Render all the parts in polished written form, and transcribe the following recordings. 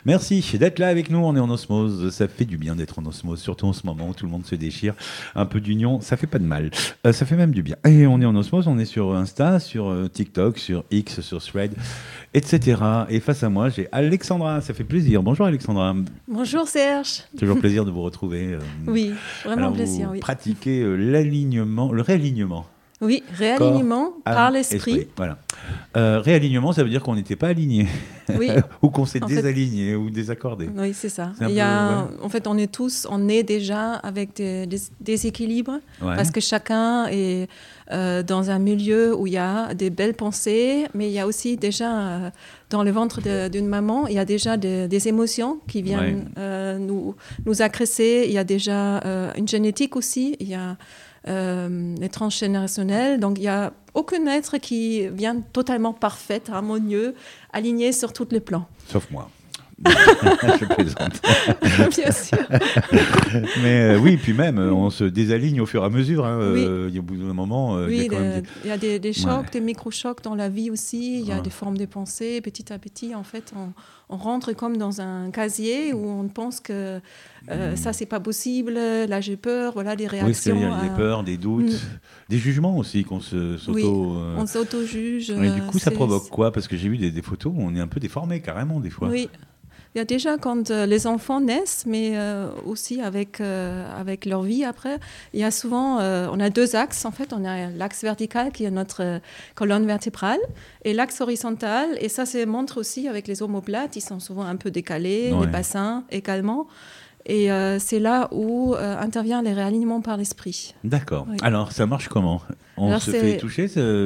Merci d'être là avec nous, on est en osmose, ça fait du bien d'être en osmose, surtout en ce moment où tout le monde se déchire, un peu d'union, ça fait pas de mal, ça fait même du bien. Et on est en osmose, on est sur Insta, sur TikTok, sur X, sur Thread, etc. Et face à moi, j'ai Alexandra, ça fait plaisir. Bonjour Alexandra. Bonjour Serge. Toujours plaisir de vous retrouver. Oui, vraiment Alors, plaisir. Vous oui. pratiquez l'alignement, le réalignement. Oui, réalignement par l'esprit. Voilà. Réalignement, ça veut dire qu'on n'était pas aligné. Oui. Ou qu'on s'est En désaligné ou désaccordé. Oui, c'est ça. C'est En fait, on est déjà avec des déséquilibres parce que chacun est dans un milieu où il y a des belles pensées, mais il y a aussi déjà dans le ventre d'une maman, il y a déjà des émotions qui viennent nous agresser. Il y a déjà une génétique aussi. Il y a les transgénérationnels. Donc, il n'y a aucun être qui vient totalement parfait, harmonieux, aligné sur tous les plans. Sauf moi. Je plaisante. Bien sûr. Mais oui, puis même, on se désaligne au fur et à mesure. Oui. Au bout d'un moment, oui, il y a des chocs, des micro-chocs dans la vie aussi. Il y a des formes de pensée. Petit à petit, en fait, on rentre comme dans un casier où on pense que ça, c'est pas possible. Là, j'ai peur. Voilà, des réactions. Oui, il y a des peurs, des doutes, des jugements aussi qu'on on s'auto-juge. Et du coup, ça provoque quoi? Parce que j'ai vu des photos où on est un peu déformé carrément des fois. Oui. Il y a déjà quand les enfants naissent, mais aussi avec leur vie après. Il y a souvent, on a deux axes en fait. On a l'axe vertical qui est notre colonne vertébrale et l'axe horizontal. Et ça se montre aussi avec les omoplates. Ils sont souvent un peu décalés, les bassins également. Et c'est là où intervient les réalignements par l'esprit. D'accord. Oui. Alors, ça marche comment? On se fait toucher?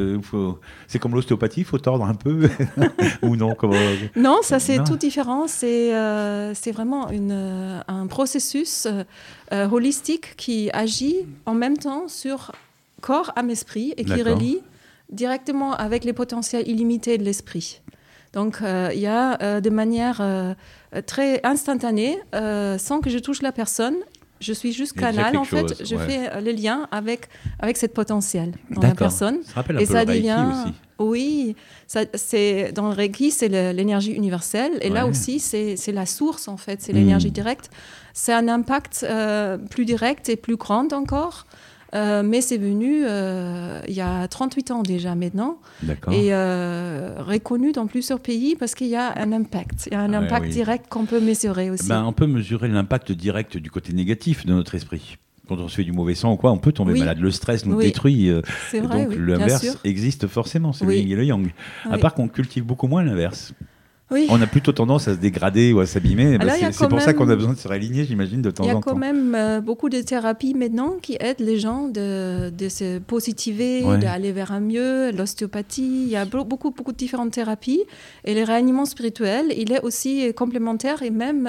C'est comme l'ostéopathie, il faut tordre un peu? Ou non? Non, ça c'est tout différent. C'est vraiment un processus holistique qui agit en même temps sur corps, âme, esprit et qui relie directement avec les potentiels illimités de l'esprit. Donc, il y a de manière très instantanée, sans que je touche la personne, je suis juste canal, en fait. Je fais le lien avec cette potentiel dans la personne. Ça rappelle un peu le Reiki aussi. Oui, dans le Reiki, c'est l'énergie universelle. Et là aussi, c'est la source, en fait. C'est l'énergie directe. C'est un impact plus direct et plus grand encore. Mais c'est venu il y a 38 ans déjà maintenant. D'accord. Et reconnu dans plusieurs pays parce qu'il y a un impact. Il y a un impact direct qu'on peut mesurer aussi. On peut mesurer l'impact direct du côté négatif de notre esprit. Quand on se fait du mauvais sang ou quoi, on peut tomber malade. Le stress nous détruit. C'est vrai, donc l'inverse existe forcément. C'est le yin et le yang. À part qu'on cultive beaucoup moins l'inverse. Oui. On a plutôt tendance à se dégrader ou à s'abîmer. C'est pour ça qu'on a besoin de se réaligner, j'imagine, de temps en temps. Il y a quand même beaucoup de thérapies maintenant qui aident les gens de se positiver, d'aller vers un mieux. L'ostéopathie, il y a beaucoup de différentes thérapies. Et le réalignement spirituel, il est aussi complémentaire. Et même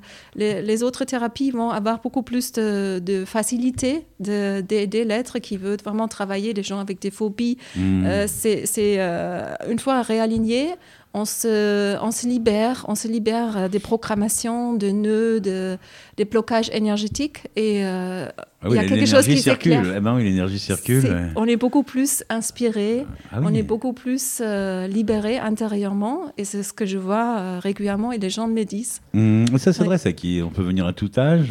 les autres thérapies vont avoir beaucoup plus de facilité d'aider l'être qui veut vraiment travailler, des gens avec des phobies. C'est une fois réaligné, on se libère des programmations, de nœuds, des blocages énergétiques et il y a quelque chose qui s'éclaire. L'énergie circule. On est beaucoup plus inspiré, on est beaucoup plus libéré intérieurement et c'est ce que je vois régulièrement et les gens me disent. Ça s'adresse à qui? On peut venir à tout âge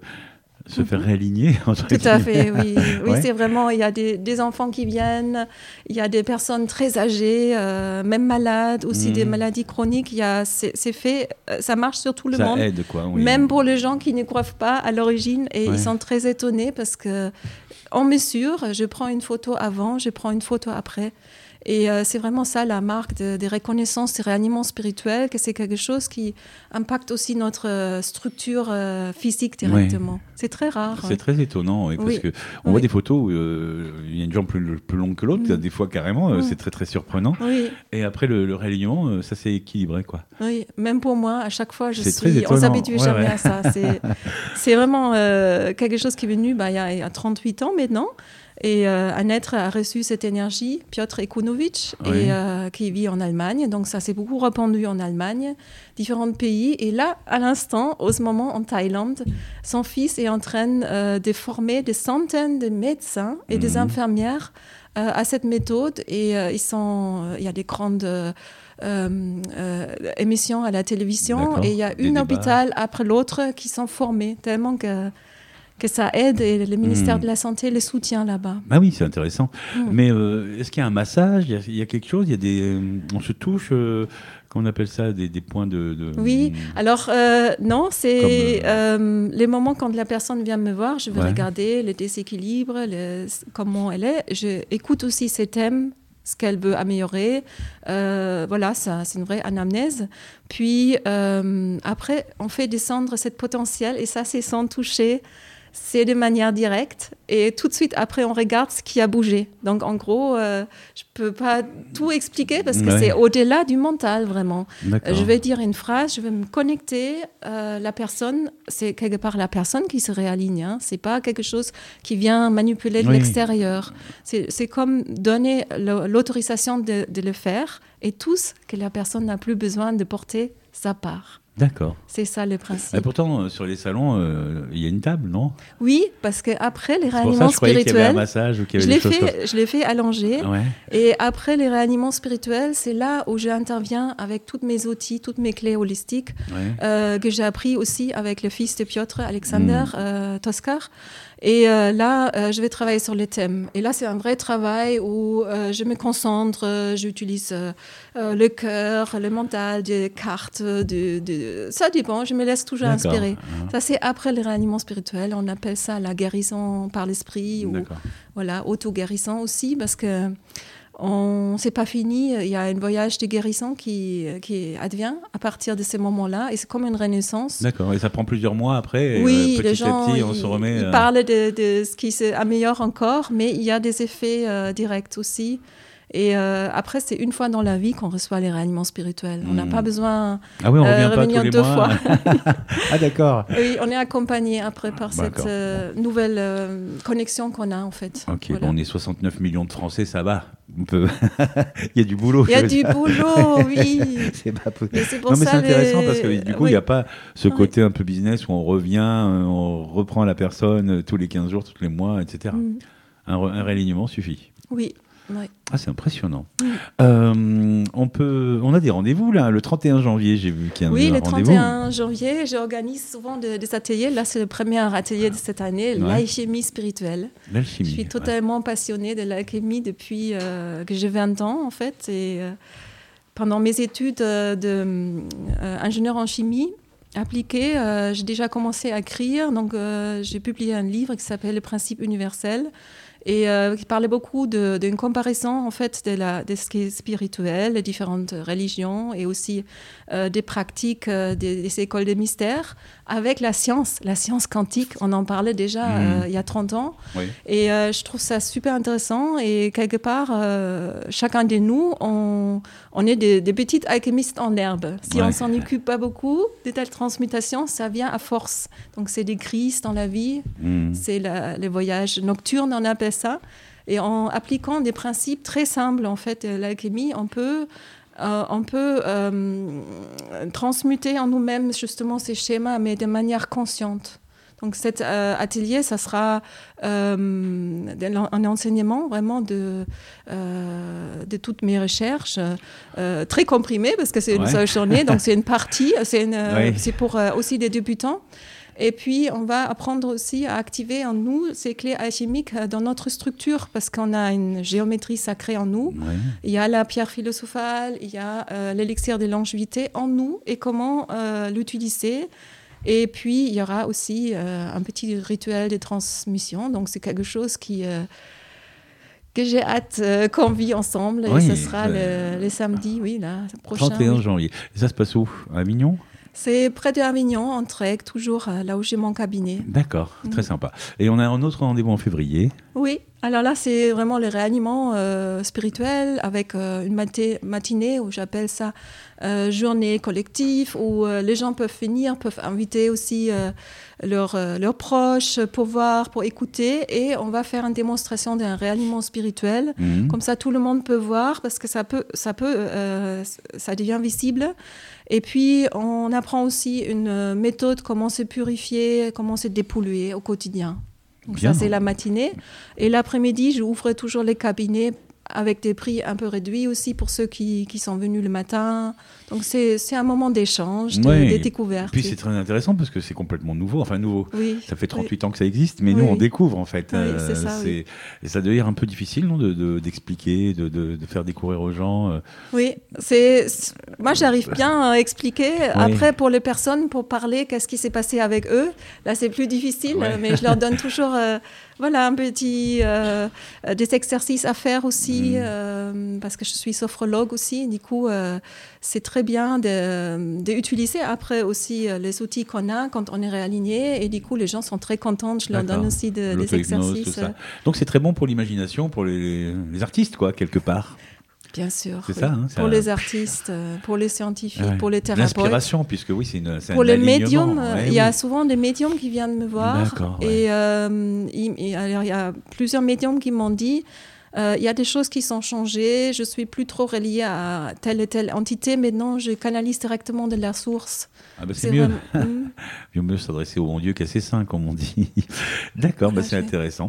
se faire réaligner Tout à fait, oui. C'est vraiment, il y a des enfants qui viennent, il y a des personnes très âgées, même malades, aussi des maladies chroniques. C'est fait, ça marche sur tout le monde. Ça aide, quoi. Oui. Même pour les gens qui ne croient pas à l'origine. Et ils sont très étonnés parce qu'on mesure, je prends une photo avant, je prends une photo après. Et c'est vraiment ça la marque des reconnaissances, des réalignements spirituels, que c'est quelque chose qui impacte aussi notre structure physique directement. C'est très rare. C'est très étonnant, parce qu'on voit des photos où il y a une jambe plus longue que l'autre, des fois carrément, c'est très très surprenant. Et après le réalignement, ça s'est équilibré, quoi. Oui, même pour moi, à chaque fois, on ne s'habitue jamais à ça. C'est vraiment quelque chose qui est venu il y a 38 ans maintenant. Et un être a reçu cette énergie, Piotr Ekunovitch, qui vit en Allemagne. Donc ça s'est beaucoup répandu en Allemagne, différents pays. Et là, à l'instant, en ce moment, en Thaïlande, son fils est en train de former des centaines de médecins et des infirmières à cette méthode. Et il y a des grandes émissions à la télévision. D'accord. Et il y a une hôpital après l'autre qui sont formés, tellement que ça aide et le ministère de la Santé les soutient là-bas. Ah oui, c'est intéressant. Mais est-ce qu'il y a un massage, il y a quelque chose, il y a des, on se touche, qu'on appelle ça, des points de... Oui, alors non, c'est les moments quand la personne vient me voir, je vais regarder le déséquilibre, comment elle est. Je écoute aussi ses thèmes, ce qu'elle veut améliorer. Voilà, ça, c'est une vraie anamnèse. Puis après, on fait descendre cette potentiel et ça, c'est sans toucher. C'est de manière directe et tout de suite après on regarde ce qui a bougé. Donc en gros, je peux pas tout expliquer parce que c'est au-delà du mental vraiment. Je vais dire une phrase, je vais me connecter. La personne, c'est quelque part la personne qui se réaligne. Hein. C'est pas quelque chose qui vient manipuler de l'extérieur. C'est comme donner l'autorisation de le faire et tous que la personne n'a plus besoin de porter sa part. D'accord. C'est ça le principe. Et pourtant, sur les salons, il y a une table, non ? Oui, parce qu'après les réanimants spirituels... spirituels, qu'il y avait un massage ou qu'il y avait je l'ai fait allonger. Ouais. Et après les réanimants spirituels, c'est là où j'interviens avec tous mes outils, toutes mes clés holistiques que j'ai appris aussi avec le fils de Piotr, Alexander Toskar. Et là, je vais travailler sur les thèmes. Et là, c'est un vrai travail où je me concentre, j'utilise le cœur, le mental, des cartes, ça dépend, je me laisse toujours inspirer. Ça, c'est après les réanimants spirituels. On appelle ça la guérison par l'esprit ou voilà, auto-guérison aussi, parce que c'est pas fini. Il y a un voyage de guérison qui advient à partir de ces moments-là, et c'est comme une renaissance. D'accord. Et ça prend plusieurs mois après. Oui, petit les gens, à petit, on se remet. Ils parlent de ce qui s'améliore encore, mais il y a des effets directs aussi. Et après, c'est une fois dans la vie qu'on reçoit les réanimants spirituels. On n'a pas besoin de revenir deux fois. Ah d'accord. Oui, on est accompagné après par cette nouvelle connexion qu'on a en fait. Ok, voilà. On est 69 millions de Français, ça va. On peut... il y a du boulot. Il y a du boulot, oui. C'est pas mais c'est pour non, mais ça c'est intéressant parce que du coup, il n'y a pas ce côté un peu business où on revient, on reprend la personne tous les 15 jours, tous les mois, etc. Un réalignement suffit. Oui. Ouais. Ah, c'est impressionnant. On a des rendez-vous là, le 31 janvier, j'ai vu qu'il y a un rendez-vous. Oui, le 31 janvier, j'organise souvent des ateliers. Là, c'est le premier atelier de cette année, l'alchimie spirituelle. L'alchimie. Je suis totalement passionnée de l'alchimie depuis que j'ai 20 ans, en fait. Et pendant mes études d'ingénieur en chimie appliquée, j'ai déjà commencé à écrire. Donc, j'ai publié un livre qui s'appelle « Le principe universel ». Et qui parlait beaucoup d'une comparaison en fait de ce qui est spirituel, les différentes religions et aussi des pratiques des écoles de mystère avec la science quantique. On en parlait déjà il y a 30 ans. Oui. Et je trouve ça super intéressant. Et quelque part, chacun de nous, on est des petites alchimistes en herbe. Si on s'en occupe pas beaucoup, de telles transmutations, ça vient à force. Donc c'est des crises dans la vie, c'est les voyages nocturnes, on appelle ça. Et en appliquant des principes très simples, en fait, l'alchimie, on peut transmuter en nous-mêmes justement ces schémas, mais de manière consciente. Donc cet atelier, ça sera un enseignement vraiment de toutes mes recherches, très comprimé parce que c'est une seule journée, donc c'est une partie, c'est pour aussi des débutants. Et puis, on va apprendre aussi à activer en nous ces clés alchimiques dans notre structure, parce qu'on a une géométrie sacrée en nous. Ouais. Il y a la pierre philosophale, il y a l'élixir de longévité en nous, et comment l'utiliser. Et puis, il y aura aussi un petit rituel de transmission. Donc, c'est quelque chose que j'ai hâte qu'on vit ensemble. Et ce sera le samedi, prochain. 31 janvier. Et ça se passe où ? À Avignon ? C'est près d'Avignon, en Trek, toujours là où j'ai mon cabinet. D'accord, très sympa. Et on a un autre rendez-vous en février. Oui, alors là, c'est vraiment le réanimement spirituel avec une matinée où j'appelle ça journée collective, où les gens peuvent venir, peuvent inviter aussi leurs proches pour voir, pour écouter. Et on va faire une démonstration d'un réanimement spirituel. Comme ça, tout le monde peut voir parce que ça devient visible. Et puis, on apprend aussi une méthode, comment se purifier, comment se dépolluer au quotidien. Donc ça, c'est la matinée. Et l'après-midi, j'ouvre toujours les cabinets avec des prix un peu réduits aussi pour ceux qui sont venus le matin. Donc c'est un moment d'échange, de découverte. Et puis c'est très intéressant parce que c'est complètement nouveau. Enfin nouveau, ça fait 38 ans que ça existe, mais nous on découvre en fait. C'est ça, et ça doit être un peu difficile non, d'expliquer, de faire découvrir aux gens. Oui, moi j'arrive bien à expliquer. Après pour les personnes, pour parler, qu'est-ce qui s'est passé avec eux, là c'est plus difficile, mais je leur donne toujours... Voilà, un petit des exercices à faire aussi, parce que je suis sophrologue aussi. Du coup, c'est très bien d'utiliser après aussi les outils qu'on a quand on est réaligné. Et du coup, les gens sont très contents. Je leur donne aussi des exercices. Tout ça. Donc, c'est très bon pour l'imagination, pour les artistes, quoi, quelque part. Bien sûr, c'est ça, hein, pour les artistes, pour les scientifiques, pour les thérapeutes. L'inspiration, puisque oui, c'est pour les médiums, il y a souvent des médiums qui viennent me voir. D'accord, et alors, il y a plusieurs médiums qui m'ont dit il y a des choses qui sont changées, je suis plus trop reliée à telle et telle entité, maintenant je canalise directement de la source. Ah bah c'est mieux. Mieux s'adresser au bon Dieu qu'à ses saints, comme on dit. D'accord, c'est intéressant.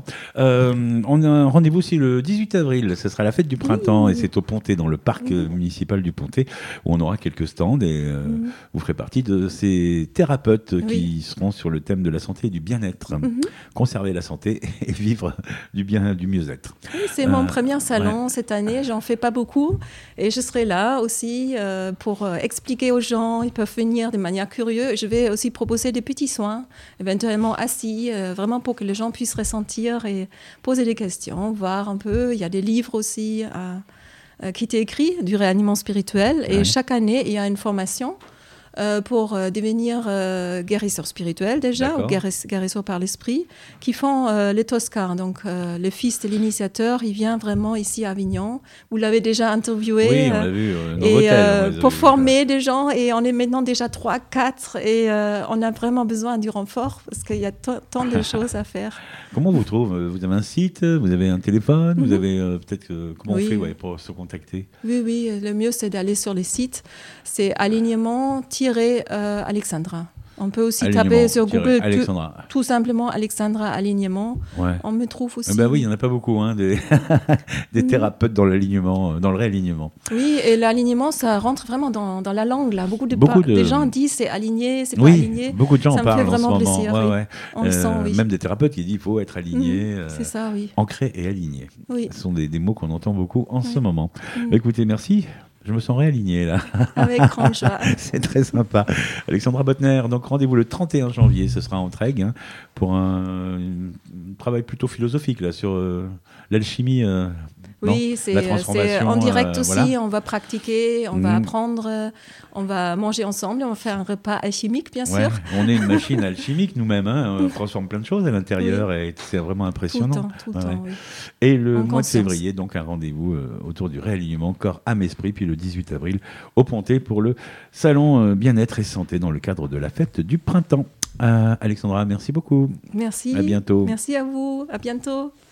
On a un rendez-vous aussi le 18 avril. Ce sera la fête du printemps et c'est au Pontet, dans le parc municipal du Pontet, où on aura quelques stands et vous ferez partie de ces thérapeutes qui seront sur le thème de la santé et du bien-être. Conserver la santé et vivre du mieux-être. Oui, c'est mon premier salon cette année. J'en fais pas beaucoup et je serai là aussi pour expliquer aux gens. Ils peuvent venir de manière curieuse. Je vais aussi proposer des petits soins, éventuellement assis, vraiment pour que les gens puissent ressentir et poser des questions, voir un peu. Il y a des livres aussi qui étaient écrits du réanimement spirituel et chaque année, il y a une formation pour devenir guérisseur spirituel déjà, ou guérisseur par l'esprit, qui font les Toscans. Donc le fils de l'initiateur, il vient vraiment ici à Avignon. Vous l'avez déjà interviewé. Oui, on l'a vu dans l'hôtel. Pour former des gens, et on est maintenant déjà 3, 4, et on a vraiment besoin du renfort, parce qu'il y a tant de choses à faire. Comment on vous trouve ? Vous avez un site ? Vous avez un téléphone ? Vous avez peut-être... comment on fait pour se contacter ? Oui, le mieux c'est d'aller sur les sites. C'est alignement-Alexandra. On peut aussi taper sur Google tout simplement Alexandra Alignement. On me trouve aussi. Oui, il n'y en a pas beaucoup, des thérapeutes dans l'alignement, dans le réalignement. Oui, et l'alignement, ça rentre vraiment dans la langue. Là. Beaucoup des gens disent c'est aligné, c'est pas aligné. Beaucoup de gens en parlent. Ça me fait vraiment plaisir. On le sent, même des thérapeutes qui disent qu'il faut être aligné. C'est ça, oui. Ancré et aligné. Oui. Ce sont des mots qu'on entend beaucoup en ce moment. Écoutez, merci. Je me sens réaligné là. Avec grande joie. C'est très sympa. Alexandra Bottner, donc rendez-vous le 31 janvier, ce sera en Trègues, pour un travail plutôt philosophique là, sur l'alchimie. Oui, c'est en direct aussi, voilà. On va pratiquer, on va apprendre, on va manger ensemble, on va faire un repas alchimique bien sûr. On est une machine alchimique nous-mêmes, on transforme plein de choses à l'intérieur et c'est vraiment impressionnant. Tout le temps, oui. Et le mois de février, donc un rendez-vous autour du réalignement corps, âme, esprit, puis le 18 avril au Pontet pour le salon bien-être et santé dans le cadre de la fête du printemps. Alexandra, merci beaucoup. Merci. À bientôt. Merci à vous. À bientôt.